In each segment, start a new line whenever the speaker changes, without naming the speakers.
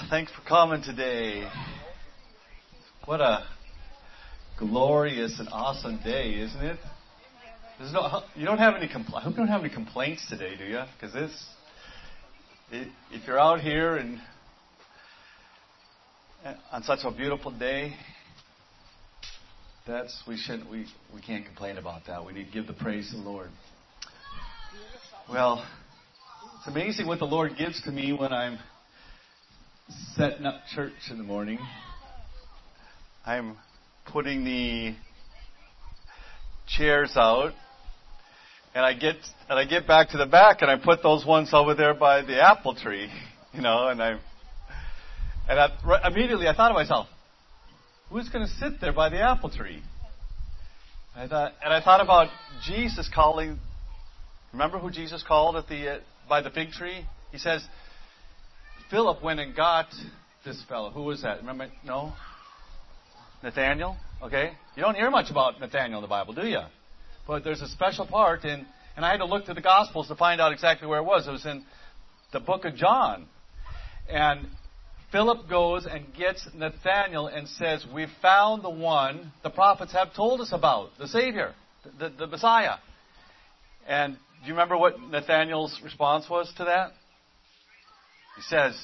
Thanks for coming today. What a glorious and awesome day, isn't it? You don't have any I hope you don't have any complaints today, do you? Because if you're out here and on such a beautiful day, we can't complain about that. We need to give the praise to the Lord. Well, it's amazing what the Lord gives to me when I'm setting up church in the morning. I'm putting the chairs out, and I get back to the back, and I put those ones over there by the apple tree, immediately I thought to myself, who's going to sit there by the apple tree? I thought about Jesus calling. Remember who Jesus called by the fig tree? He says, Philip went and got this fellow. Who was that? Remember? No? Nathaniel? Okay. You don't hear much about Nathaniel in the Bible, do you? But there's a special part, and I had to look through the Gospels to find out exactly where it was. It was in the book of John. And Philip goes and gets Nathaniel and says, "We've found the one the prophets have told us about, the Savior, the Messiah." And do you remember what Nathaniel's response was to that? He says,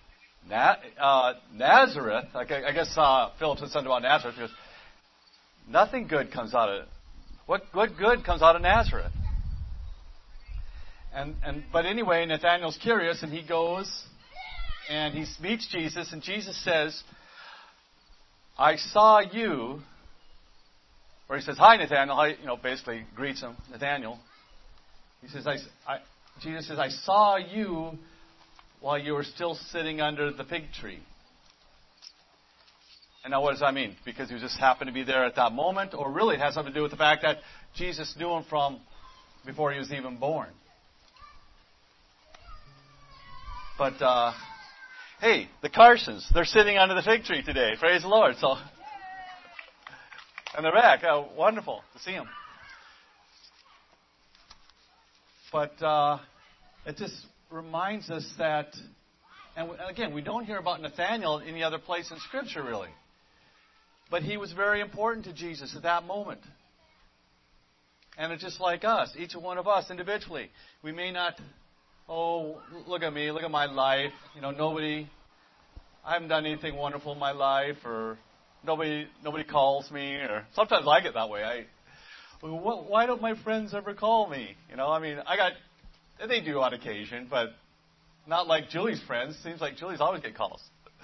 Nazareth. I guess Philip said something about Nazareth. He goes, nothing good comes out of it. What good comes out of Nazareth? But anyway, Nathaniel's curious, and he goes and he meets Jesus, and Jesus says, "I saw you." Or he says, "Hi, Nathaniel." Basically greets him, Nathaniel. He says, Jesus says, "I saw you while you were still sitting under the fig tree." And now what does that mean? Because he just happened to be there at that moment? Or really it has something to do with the fact that Jesus knew him from before he was even born? But, hey, the Carsons, they're sitting under the fig tree today. Praise the Lord. So, and they're back. Oh, wonderful to see them. But it just reminds us that, and again, we don't hear about Nathaniel any other place in Scripture, really. But he was very important to Jesus at that moment. And it's just like us, each one of us individually. We may not, look at me, look at my life. I haven't done anything wonderful in my life, or nobody calls me, or sometimes I get that way. Why don't my friends ever call me? They do on occasion, but not like Julie's friends. Seems like Julie's always get calls.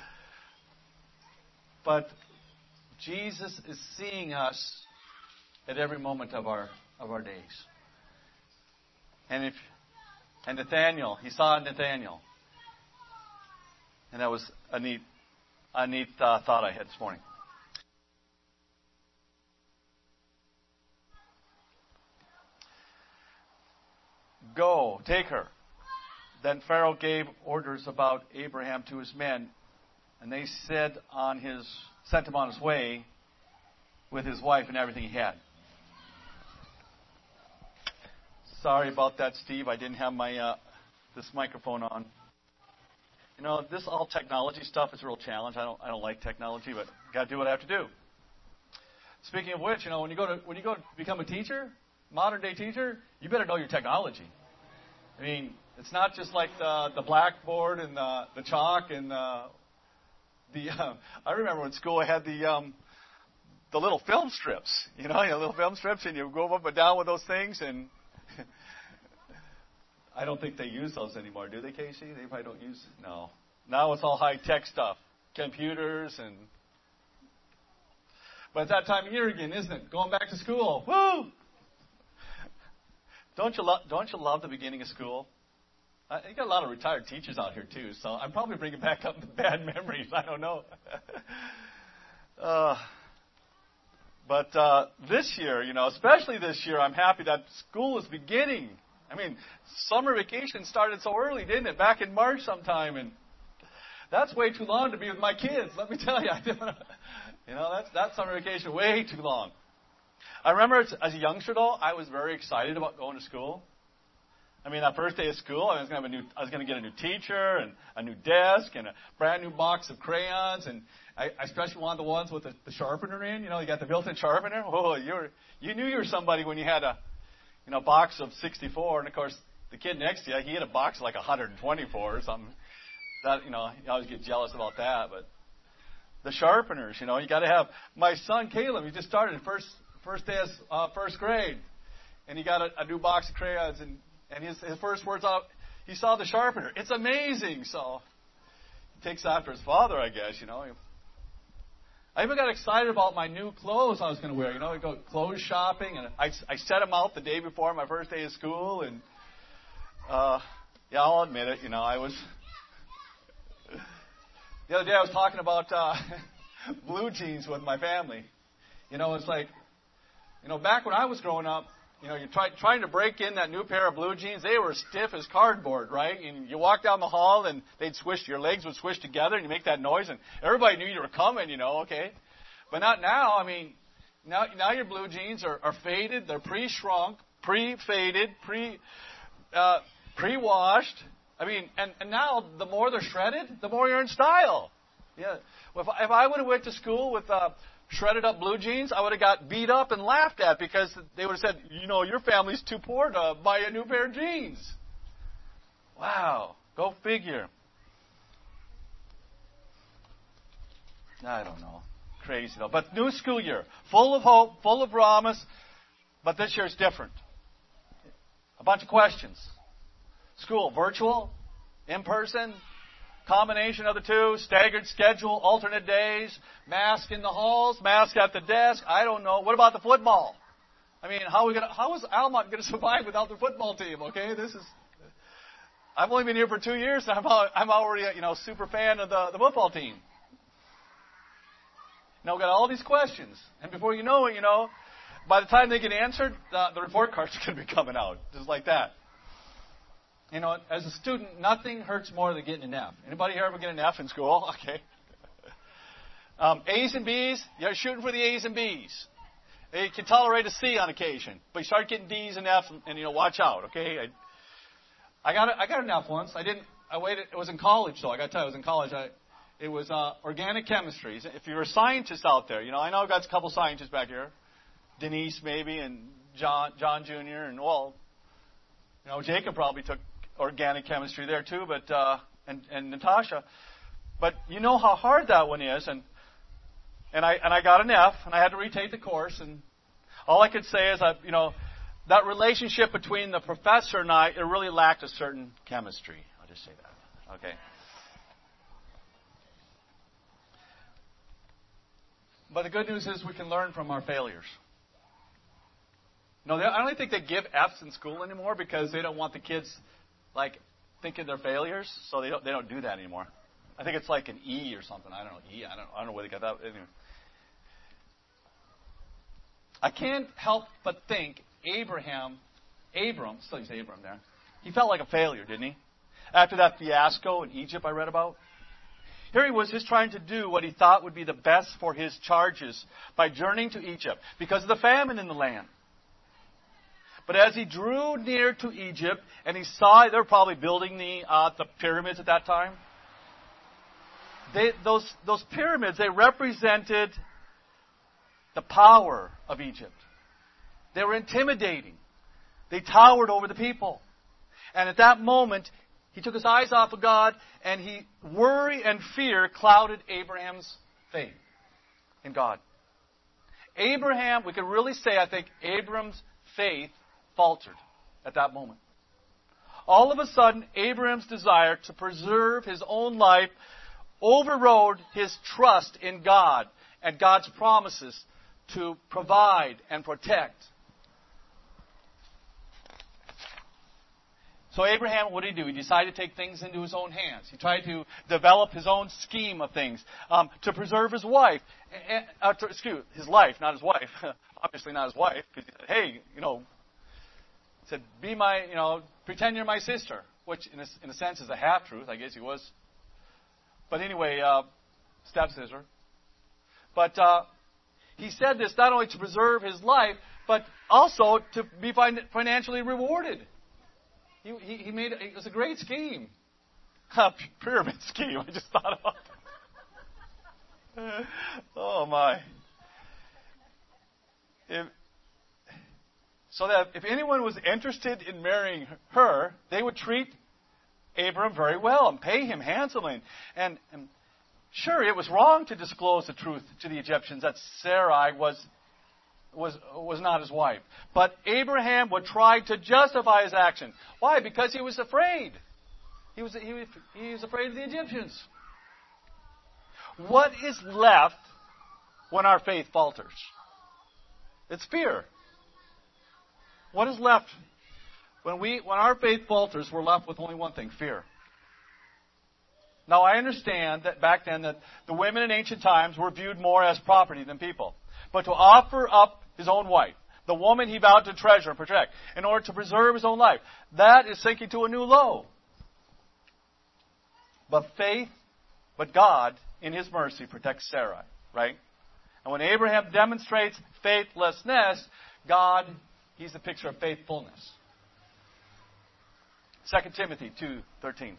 But Jesus is seeing us at every moment of our days. And Nathaniel, he saw Nathaniel. And that was a neat thought I had this morning. "Go, take her." Then Pharaoh gave orders about Abraham to his men, and they sent him on his way with his wife and everything he had. Sorry about that, Steve. I didn't have my this microphone on. This all technology stuff is a real challenge. I don't like technology, but got to do what I have to do. Speaking of which, when you go to become a teacher, modern day teacher, you better know your technology. It's not just like the blackboard and the chalk and I remember in school I had the little film strips. Little film strips, and you go up and down with those things. And I don't think they use those anymore, do they, Casey? They probably don't use. No. Now it's all high tech stuff, computers and. But it's that time of year again, isn't it? Going back to school, woo! Don't you love the beginning of school? You got a lot of retired teachers out here too, so I'm probably bringing back up the bad memories. I don't know. But this year, especially this year, I'm happy that school is beginning. Summer vacation started so early, didn't it? Back in March sometime, and that's way too long to be with my kids. Let me tell you, that's summer vacation way too long. I remember as a youngster, though, I was very excited about going to school. I mean, that first day of school, I was going to get a new teacher and a new desk and a brand new box of crayons, and I especially wanted the ones with the sharpener in. You know, you got the built-in sharpener. Oh, you knew you were somebody when you had a box of 64, and of course the kid next to you, he had a box of like 124 or something. That, you always get jealous about that, but the sharpeners, you got to have. My son Caleb, he just started first day of first grade, and he got a new box of crayons, and his first words out, he saw the sharpener. It's amazing. So he takes after his father, I guess. I even got excited about my new clothes I was going to wear. I go clothes shopping, and I set them out the day before my first day of school, and I'll admit it. I was. The other day I was talking about blue jeans with my family. It's like, back when I was growing up, you're trying to break in that new pair of blue jeans. They were stiff as cardboard, right? And you walk down the hall, and your legs would squish together, and you make that noise, and everybody knew you were coming, okay? But not now. I mean, now your blue jeans are faded. They're pre-shrunk, pre-faded, pre-washed. I mean, and now the more they're shredded, the more you're in style. Yeah. Well, if I would have went to school with shredded up blue jeans, I would have got beat up and laughed at because they would have said, your family's too poor to buy a new pair of jeans. Wow. Go figure. I don't know. Crazy though. But new school year. Full of hope, full of promise. But this year is different. A bunch of questions. School, virtual, in person, combination of the two, staggered schedule, alternate days, mask in the halls, mask at the desk. I don't know. What about the football? I mean, how is Almont going to survive without the football team? Okay, I've only been here for 2 years, and I'm already a super fan of the football team. Now we've got all these questions, and before you know it, by the time they get answered, the report cards are going to be coming out, just like that. As a student, nothing hurts more than getting an F. Anybody here ever get an F in school? Okay. A's and B's, you're shooting for the A's and B's. You can tolerate a C on occasion, but you start getting D's and F's, and watch out. Okay. I got an F once. I waited. It was in college, though. I got to tell you, it was in college. It was organic chemistry. If you're a scientist out there, I know I've got a couple scientists back here, Denise maybe, and John Jr. and Jacob probably took organic chemistry there too, but and Natasha, but you know how hard that one is, and I got an F, and I had to retake the course, and all I could say is that relationship between the professor and I, it really lacked a certain chemistry. I'll just say that. Okay. But the good news is we can learn from our failures. I don't think they give Fs in school anymore because they don't want the kids thinking they're failures, so they don't do that anymore. I think it's like an E or something. I don't know, E. I don't know where they got that. Anyway. I can't help but think Abram, still use Abram there, he felt like a failure, didn't he? After that fiasco in Egypt I read about. Here he was just trying to do what he thought would be the best for his charges by journeying to Egypt because of the famine in the land. But as he drew near to Egypt, and he saw they were probably building the pyramids at that time. Those pyramids, they represented the power of Egypt. They were intimidating. They towered over the people. And at that moment, he took his eyes off of God, and worry and fear clouded Abraham's faith in God. Abraham, we could really say, I think, Abram's faith faltered at that moment. All of a sudden, Abraham's desire to preserve his own life overrode his trust in God and God's promises to provide and protect. So Abraham, what did he do? He decided to take things into his own hands. He tried to develop his own scheme of things to preserve his wife. His life, not his wife. Obviously not his wife. Because he said, hey, said, be my, pretend you're my sister. Which, in a sense, is a half-truth. I guess he was. But anyway, stepsister. But he said this not only to preserve his life, but also to be financially rewarded. He made it was a great scheme. A pyramid scheme. I just thought about it. Oh my. So that if anyone was interested in marrying her, they would treat Abram very well and pay him handsomely. And sure, it was wrong to disclose the truth to the Egyptians that Sarai was not his wife. But Abraham would try to justify his action. Why? Because he was afraid. He was afraid of the Egyptians. What is left when our faith falters? It's fear. What is left? When our faith falters, we're left with only one thing, fear. Now, I understand that back then that the women in ancient times were viewed more as property than people. But to offer up his own wife, the woman he vowed to treasure and protect, in order to preserve his own life, that is sinking to a new low. But God, in His mercy, protects Sarai, right? And when Abraham demonstrates faithlessness, God, He's the picture of faithfulness. 2 Timothy 2:13.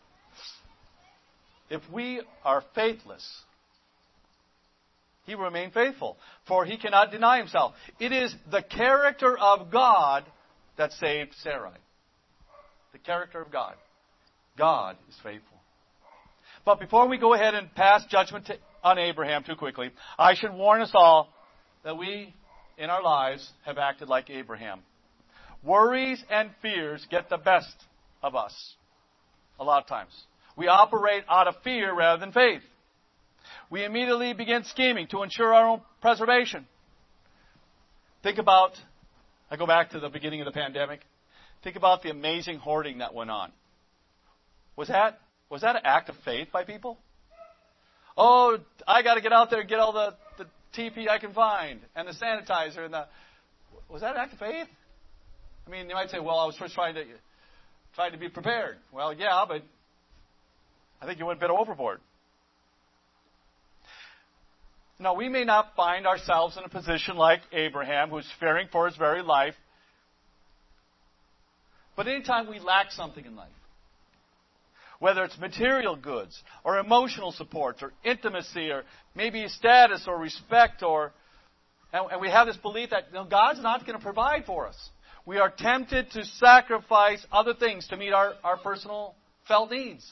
If we are faithless, He will remain faithful, for He cannot deny Himself. It is the character of God that saved Sarai. The character of God. God is faithful. But before we go ahead and pass judgment on Abraham too quickly, I should warn us all that we, in our lives, have acted like Abraham. Worries and fears get the best of us a lot of times. We operate out of fear rather than faith. We immediately begin scheming to ensure our own preservation. Think about, I go back to the beginning of the pandemic. Think about the amazing hoarding that went on. Was that an act of faith by people? Oh, I got to get out there and get all the TP I can find and the sanitizer and was that an act of faith? I mean, you might say, well, I was just trying to be prepared. Well, yeah, but I think you went a bit overboard. Now, we may not find ourselves in a position like Abraham, who's fearing for his very life. But anytime we lack something in life, whether it's material goods or emotional support or intimacy or maybe status or respect and we have this belief that God's not going to provide for us. We are tempted to sacrifice other things to meet our personal felt needs.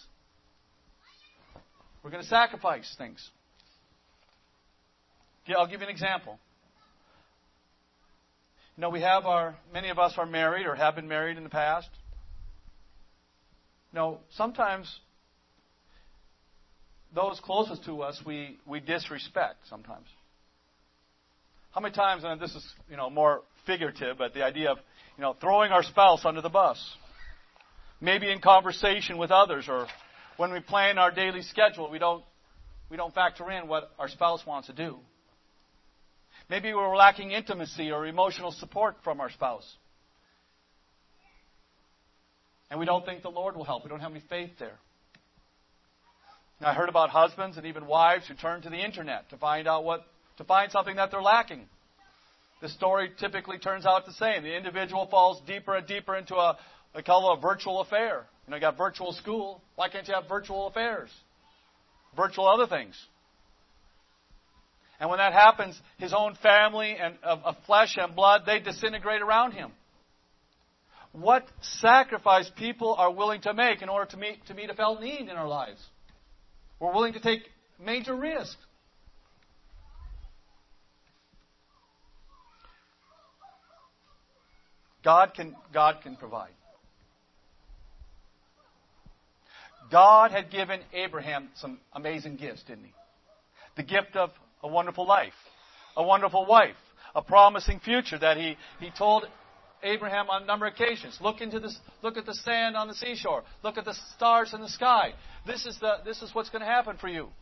We're going to sacrifice things. I'll give you an example. Many of us are married or have been married in the past. Sometimes those closest to us we disrespect sometimes. How many times, and this is more figurative, but the idea of throwing our spouse under the bus. Maybe in conversation with others, or when we plan our daily schedule, we don't factor in what our spouse wants to do. Maybe we're lacking intimacy or emotional support from our spouse. And we don't think the Lord will help. We don't have any faith there. Now, I heard about husbands and even wives who turn to the internet to find something that they're lacking. The story typically turns out the same. The individual falls deeper and deeper into they call it a virtual affair. You got virtual school. Why can't you have virtual affairs? Virtual other things. And when that happens, his own family and of flesh and blood, they disintegrate around him. What sacrifice people are willing to make in order to meet a felt need in our lives. We're willing to take major risks. God can provide. God had given Abraham some amazing gifts, didn't He? The gift of a wonderful life, a wonderful wife, a promising future that He told Abraham on a number of occasions. Look at the sand on the seashore. Look at the stars in the sky. This is what's going to happen for you.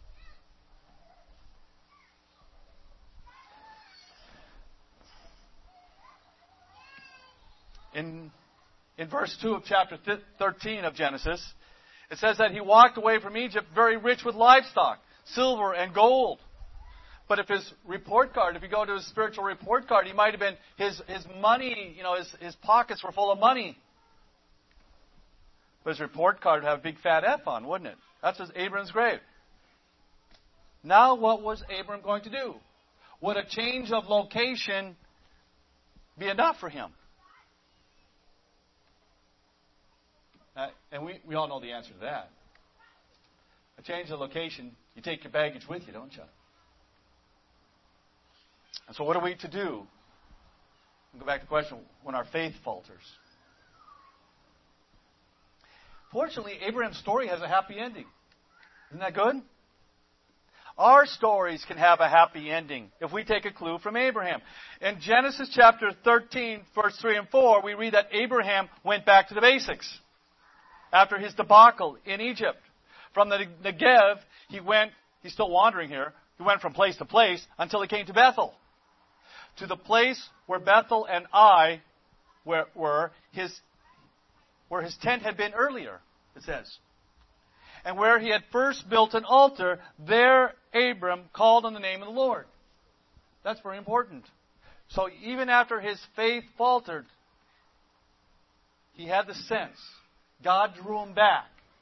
In verse 2 of chapter 13 of Genesis, it says that he walked away from Egypt very rich with livestock, silver and gold. But if you go to his spiritual report card, he might have been, his money, his pockets were full of money. But his report card would have a big fat F on, wouldn't it? That's his Abram's grave. Now what was Abram going to do? Would a change of location be enough for him? And we all know the answer to that. A change of location, you take your baggage with you, don't you? And so what are we to do? I'll go back to the question, when our faith falters. Fortunately, Abraham's story has a happy ending. Isn't that good? Our stories can have a happy ending if we take a clue from Abraham. In Genesis chapter 13, verse 3 and 4, we read that Abraham went back to the basics. After his debacle in Egypt. From the Negev, he's still wandering here, he went from place to place until he came to Bethel. To the place where Bethel and Ai were his tent had been earlier, it says. And where he had first built an altar, there Abram called on the name of the Lord. That's very important. So even after his faith faltered, he had the sense. God drew him back.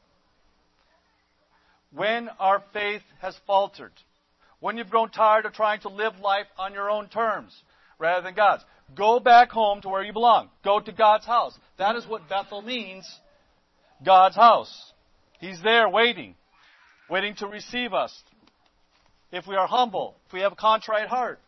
When our faith has faltered, when you've grown tired of trying to live life on your own terms rather than God's, go back home to where you belong. Go to God's house. That is what Bethel means, God's house. He's there waiting to receive us. If we are humble, if we have a contrite heart.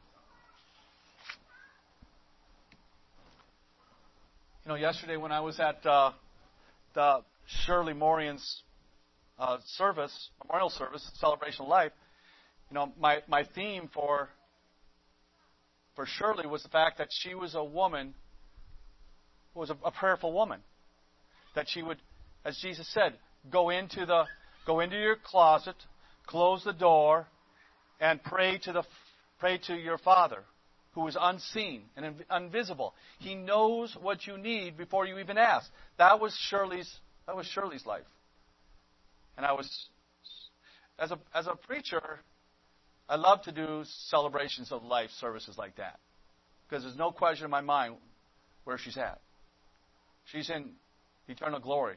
You know, yesterday when I was at the Shirley Morian's memorial service, Celebration of Life, you know, my theme for Shirley was the fact that she was a woman who was a prayerful woman. That she would, as Jesus said, go into your closet, close the door, and pray to your Father, who is unseen and invisible. He knows what you need before you even ask. That was Shirley's life. And I was, as a preacher, I love to do celebrations of life services like that. Because there's no question in my mind where she's at. She's in eternal glory.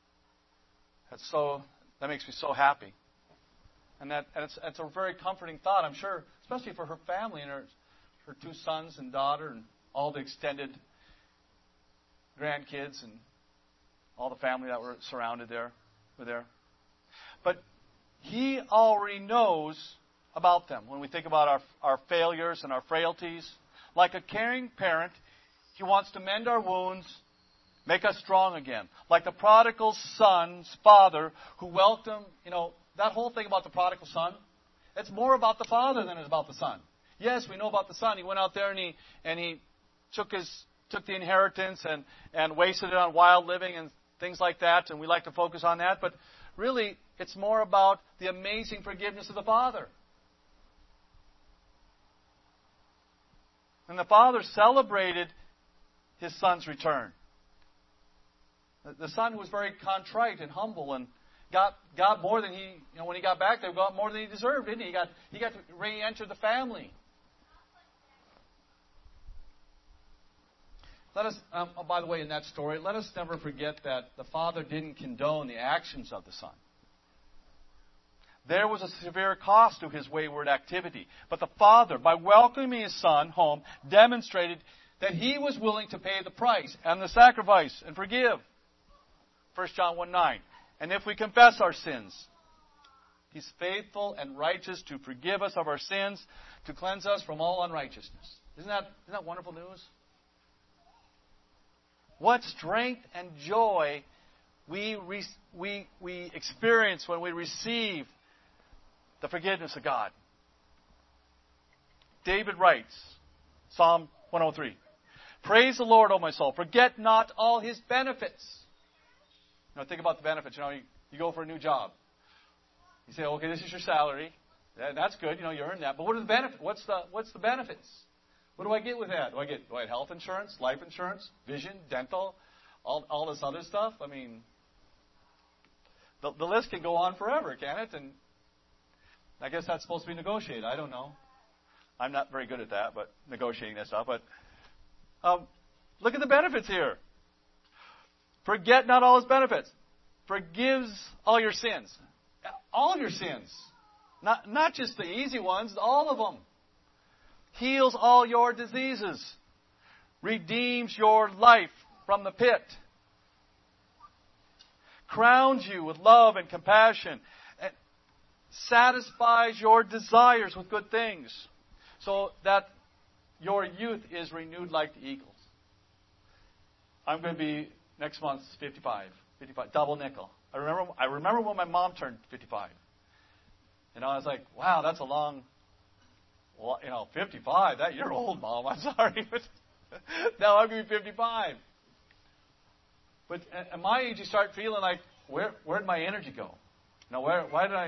That makes me so happy. And it's a very comforting thought, I'm sure, especially for her family and her two sons and daughter and all the extended grandkids and all the family that were surrounded there. Were there. But He already knows about them. When we think about our failures and our frailties, like a caring parent, He wants to mend our wounds, make us strong again. Like the prodigal son's father who welcomed, that whole thing about the prodigal son, it's more about the father than it's about the son. Yes, we know about the son. He went out there and he took the inheritance and wasted it on wild living and things like that, and we like to focus on that. But really, it's more about the amazing forgiveness of the Father. And the Father celebrated His Son's return. The Son was very contrite and humble and got more than when he got back there, got more than he deserved, didn't he? He got to re-enter the family. Let us, by the way, in that story, let us never forget that the Father didn't condone the actions of the Son. There was a severe cost to His wayward activity. But the Father, by welcoming His Son home, demonstrated that He was willing to pay the price and the sacrifice and forgive. 1 John 1:9. And if we confess our sins, He's faithful and righteous to forgive us of our sins, to cleanse us from all unrighteousness. Isn't that wonderful news? What strength and joy we experience when we receive the forgiveness of God. David writes, Psalm 103, praise the Lord, O my soul. Forget not all His benefits. Think about the benefits. You go for a new job. You say, okay, this is your salary. That's good. You earn that. But what are the benefits? What's the benefits? What do I get with that? Do I get health insurance, life insurance, vision, dental, all this other stuff? I mean, the list can go on forever, can it? And I guess that's supposed to be negotiated. I don't know. I'm not very good at that, but negotiating that stuff. But look at the benefits here. Forget not all His benefits. Forgives all your sins. All of your sins. Not just the easy ones, all of them. Heals all your diseases. Redeems your life from the pit. Crowns you with love and compassion. And satisfies your desires with good things. So that your youth is renewed like the eagles. I'm going to be, next month, 55, double nickel. I remember when my mom turned 55. And I was like, wow, that's a long, 55, you're old, Mom, I'm sorry. But now I'm going to be 55. But at my age, you start feeling like, where did my energy go? Why did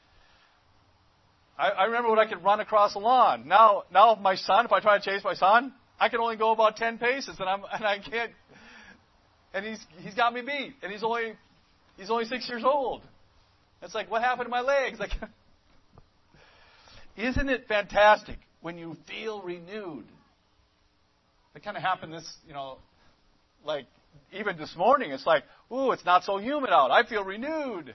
I remember when I could run across the lawn. Now my son, if I try to chase my son, I can only go about 10 paces, and I can't. And he's got me beat, and he's only 6 years old. It's like, what happened to my legs? Like, isn't it fantastic when you feel renewed? It kind of happened like even this morning. It's like, ooh, it's not so humid out. I feel renewed.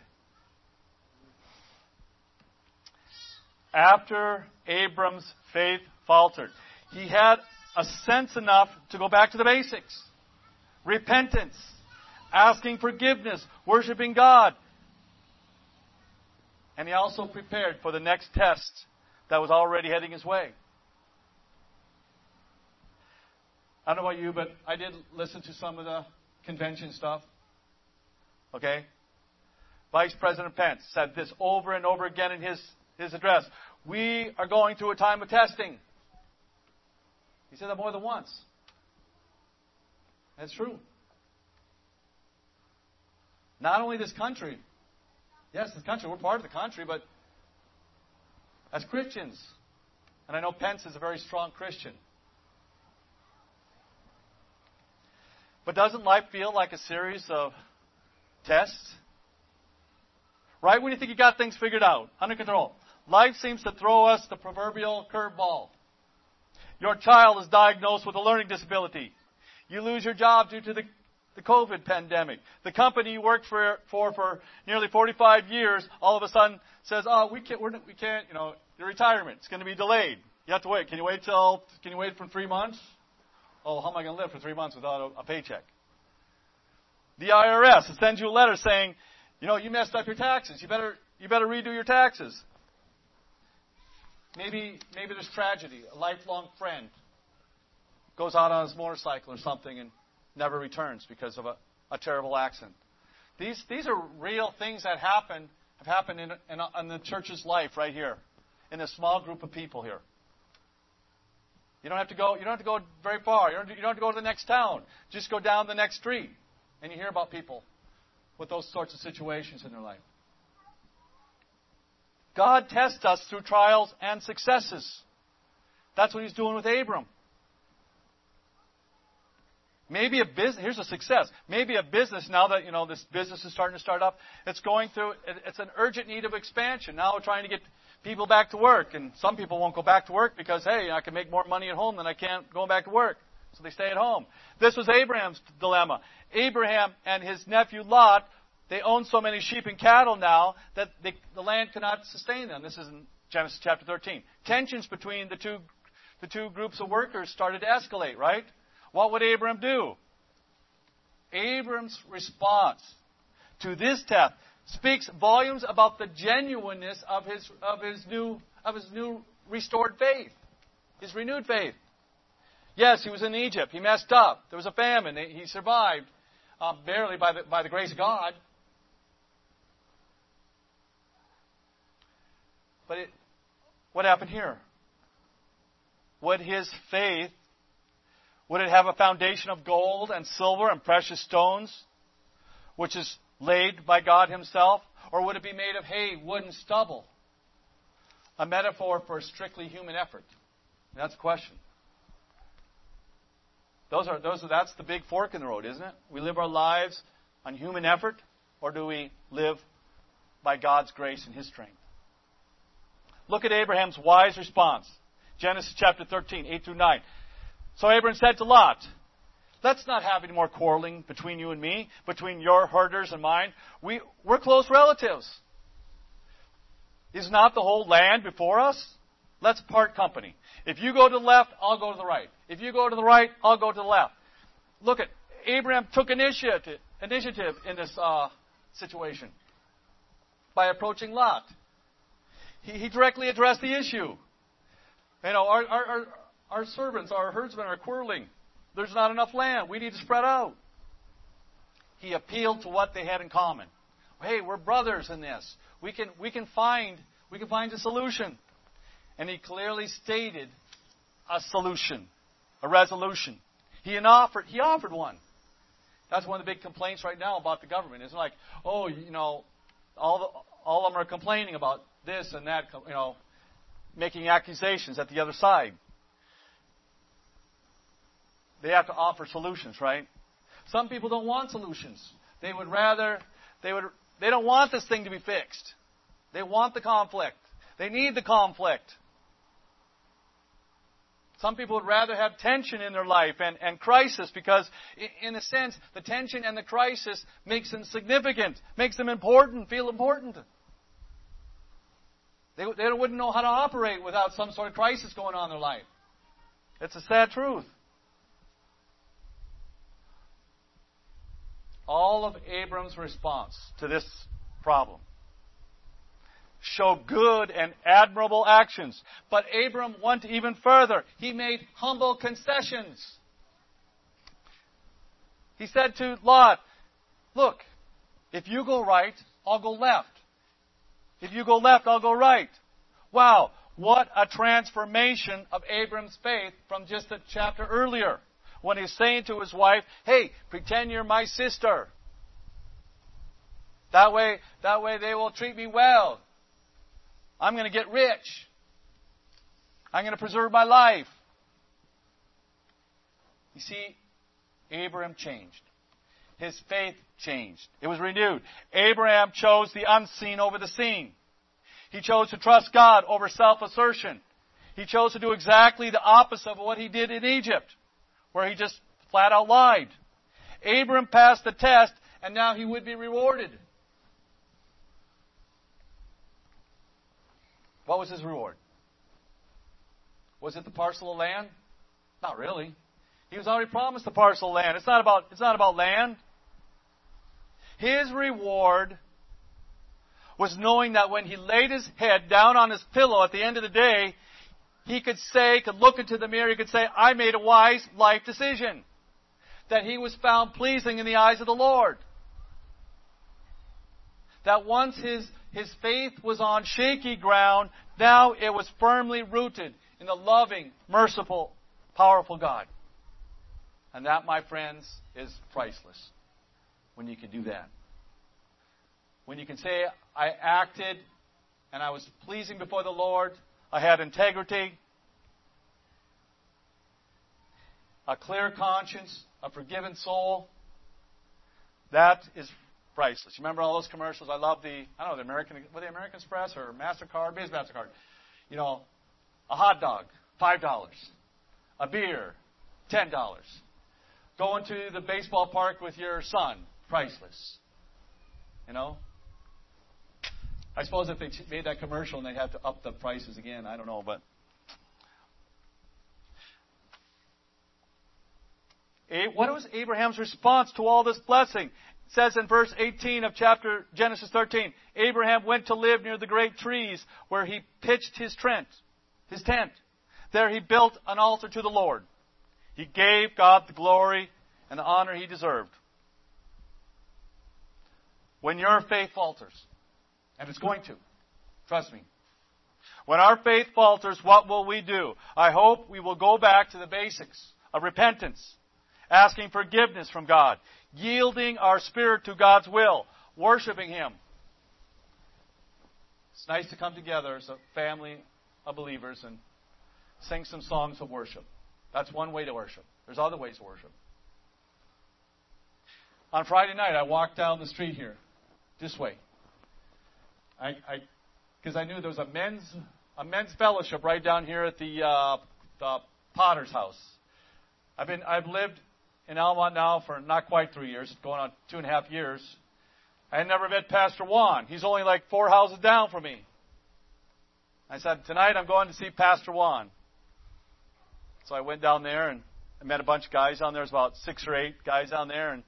After Abram's faith faltered, he had a sense enough to go back to the basics. Repentance, asking forgiveness, worshiping God. And he also prepared for the next test that was already heading his way. I don't know about you, but I did listen to some of the convention stuff. Okay? Vice President Pence said this over and over again in his address. We are going through a time of testing. He said that more than once. That's true. Not only this country. Yes, this country, we're part of the country, but as Christians, and I know Pence is a very strong Christian, but doesn't life feel like a series of tests? Right when you think you got things figured out, under control, life seems to throw us the proverbial curveball. Your child is diagnosed with a learning disability. You lose your job due to the COVID pandemic. The company you worked for nearly 45 years all of a sudden says, "Oh, we can't. Your retirement is going to be delayed. You have to wait. Can you wait for 3 months? Oh, how am I going to live for 3 months without a paycheck?" The IRS sends you a letter saying, you messed up your taxes. You better redo your taxes. Maybe there's tragedy. A lifelong friend goes out on his motorcycle or something and never returns because of a terrible accident. These are real things that have happened in the church's life right here, in a small group of people here. You don't have to go very far. You don't have to go to the next town. Just go down the next street, and you hear about people with those sorts of situations in their life. God tests us through trials and successes. That's what He's doing with Abram. Maybe a business, here's a success. Maybe a business, now that, this business is starting to start up, it's an urgent need of expansion. Now we're trying to get people back to work. And some people won't go back to work because, hey, I can make more money at home than I can going back to work. So they stay at home. This was Abraham's dilemma. Abraham and his nephew Lot, they own so many sheep and cattle now that the land cannot sustain them. This is in Genesis chapter 13. Tensions between the two groups of workers started to escalate, right? What would Abraham do? Abram's response to this test speaks volumes about the genuineness of his new restored faith, his renewed faith. Yes, he was in Egypt. He messed up. There was a famine. He survived, barely by the grace of God. But what happened here? Would his faith, would it have a foundation of gold and silver and precious stones, which is laid by God Himself? Or would it be made of hay, wood, and stubble? A metaphor for strictly human effort. That's the question. That's the big fork in the road, isn't it? We live our lives on human effort, or do we live by God's grace and His strength? Look at Abraham's wise response. Genesis chapter 13, 8 through 9. So Abraham said to Lot, Let's not have any more quarreling between you and me, between your herders and mine. We're close relatives. Is not the whole land before us? Let's part company. If you go to the left, I'll go to the right. If you go to the right, I'll go to the left. Look at Abraham took initiative in this situation by approaching Lot. He directly addressed the issue. You know, our servants, our herdsmen are quarreling. There's not enough land. We need to spread out. He appealed to what they had in common. Hey, we're brothers in this. We can find a solution. And he clearly stated a solution, a resolution. He offered one. That's one of the big complaints right now about the government. It's like, oh, you know, all of them are complaining about this and that, you know, making accusations at the other side. They have to offer solutions, right? Some people don't want solutions. They don't want this thing to be fixed. They want the conflict. They need the conflict. Some people would rather have tension in their life and crisis because, in a sense, the tension and the crisis makes them significant, makes them important, feel important. They wouldn't know how to operate without some sort of crisis going on in their life. It's a sad truth. All of Abram's response to this problem show good and admirable actions. But Abram went even further. He made humble concessions. He said to Lot, look, if you go right, I'll go left. If you go left, I'll go right. Wow, what a transformation of Abram's faith from just a chapter earlier, when he's saying to his wife, hey, pretend you're my sister. That way they will treat me well. I'm going to get rich. I'm going to preserve my life. You see, Abraham changed. His faith changed. It was renewed. Abraham chose the unseen over the seen. He chose to trust God over self-assertion. He chose to do exactly the opposite of what he did in Egypt, where he just flat out lied. Abraham passed the test, and now he would be rewarded. What was his reward? Was it the parcel of land? Not really. He was already promised the parcel of land. It's not about land. His reward was knowing that when he laid his head down on his pillow at the end of the day, he could look into the mirror, he could say, I made a wise life decision. That he was found pleasing in the eyes of the Lord. That once his faith was on shaky ground, now it was firmly rooted in the loving, merciful, powerful God. And that, my friends, is priceless. When you can do that. When you can say, I acted and I was pleasing before the Lord, I had integrity, a clear conscience, a forgiven soul, that is priceless. You remember all those commercials? I love the American Express or MasterCard, maybe it's MasterCard. You know, a hot dog, $5. A beer, $10. Going to the baseball park with your son, priceless. You know? I suppose if they made that commercial and they have to up the prices again, I don't know, but what was Abraham's response to all this blessing? It says in verse 18 of chapter Genesis 13, Abraham went to live near the great trees where he pitched his tent. There he built an altar to the Lord. He gave God the glory and the honor he deserved. When your faith falters, and it's going to, trust me. When our faith falters, what will we do? I hope we will go back to the basics of repentance, asking forgiveness from God, yielding our spirit to God's will, worshiping Him. It's nice to come together as a family of believers and sing some songs of worship. That's one way to worship. There's other ways to worship. On Friday night, I walked down the street here, this way. Because I knew there was a men's fellowship right down here at the Potter's house. I've lived in Almont now for not quite 3 years. It's going on 2.5 years. I had never met Pastor Juan. He's only like 4 houses down from me. I said, tonight I'm going to see Pastor Juan. So I went down there and I met a bunch of guys down there. There's about 6 or 8 guys down there, and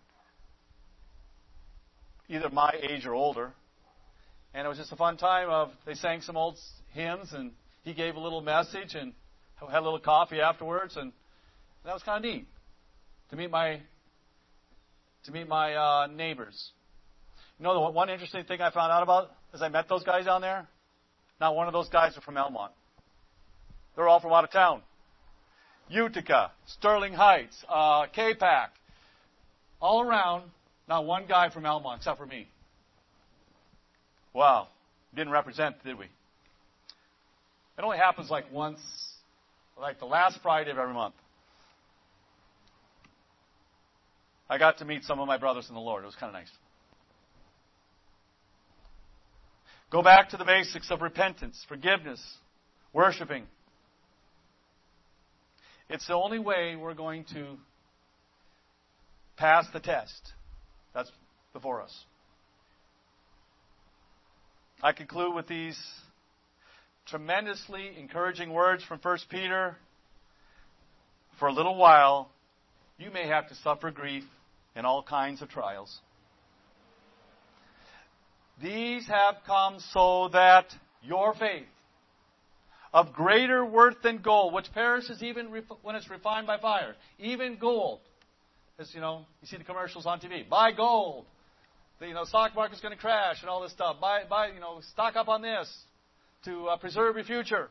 either my age or older. And it was just a fun time. They sang some old hymns, and he gave a little message, and had a little coffee afterwards, and that was kind of neat to meet my neighbors. You know, the one interesting thing I found out about as I met those guys down there, not one of those guys are from Almont. They're all from out of town. Utica, Sterling Heights, K-Pac, all around. Not one guy from Almont except for me. Wow. Didn't represent, did we? It only happens like once, like the last Friday of every month. I got to meet some of my brothers in the Lord. It was kind of nice. Go back to the basics of repentance, forgiveness, worshiping. It's the only way we're going to pass the test that's before us. I conclude with these tremendously encouraging words from 1 Peter. For a little while, you may have to suffer grief and all kinds of trials. These have come so that your faith, of greater worth than gold, which perishes even when it's refined by fire, even gold. As you know, you see the commercials on TV. Buy gold. The stock market's going to crash and all this stuff. Buy, stock up on this to preserve your future.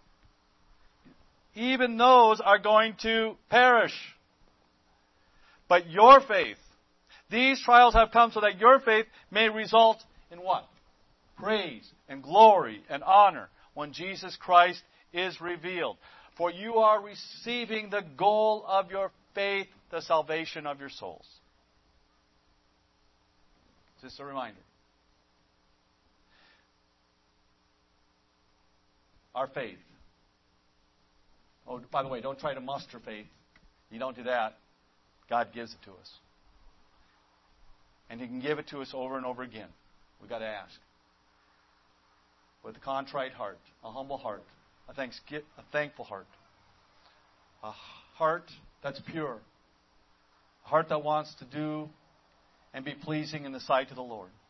Even those are going to perish. But your faith, these trials have come so that your faith may result in what? Praise and glory and honor when Jesus Christ is revealed. For you are receiving the goal of your faith, the salvation of your souls. Just a reminder. Our faith. Oh, by the way, don't try to muster faith. You don't do that. God gives it to us. And He can give it to us over and over again. We've got to ask. With a contrite heart, a humble heart, a thankful heart, a heart that's pure, a heart that wants to do and be pleasing in the sight of the Lord.